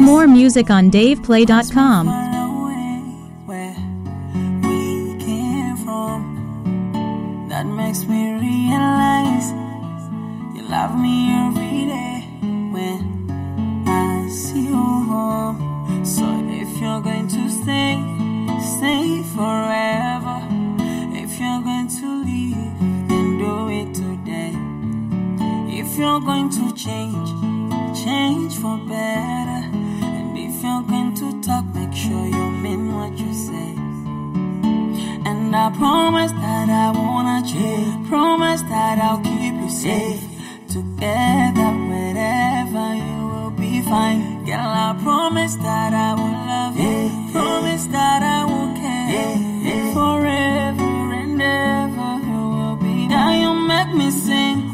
More music on DavePlay.com. Where we came from, that makes me realize you love me every day when I see you home. So if you're going to stay forever. If you're going to leave, then do it today. If you're going to change for better. And if you're going to talk, make sure you mean what you say. And I promise that I won't change. Promise that I'll keep you safe. Together, wherever you will be fine. Girl, I promise that I will love you. Promise that I will care. Forever and ever you will be. Now you make me sing.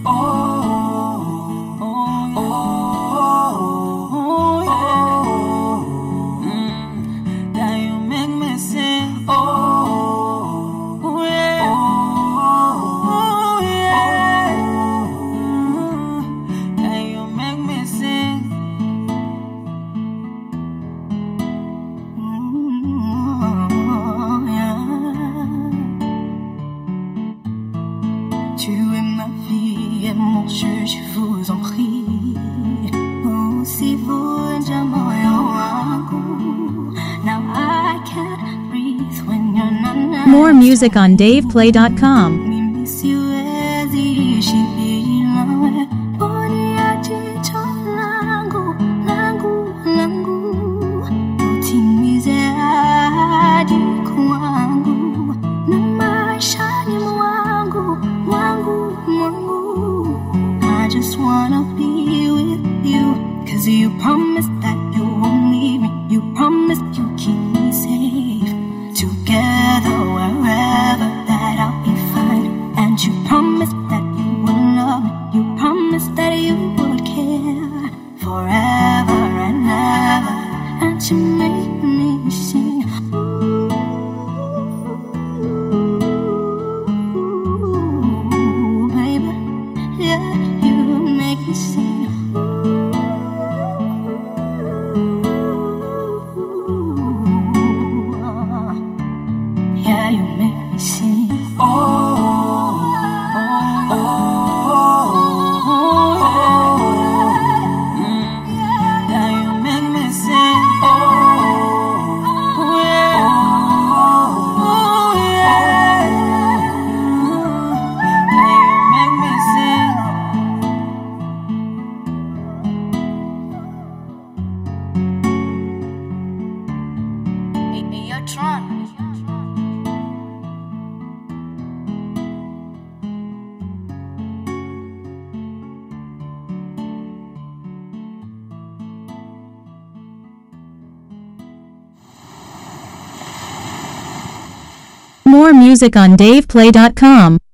Now you make me sing. Now you make me sing. Tuez ma vie et mon jeu, je vous en prie. Oh, si vous jamais now I can't breathe when you're not nice. More music on DavePlay.com. I just wanna be with you, 'cause you promised that you won't leave me. You promised you keep me safe. Together wherever that I'll be fine. And you promised that you would love me. You promised that you would care forever and ever. And you make me sing. Ooh, baby, yeah, you make me sing. Yeah, you make me sing. Now you make me sing. Now you make me sing. Hey, yo, Tron. More music on DavePlay.com.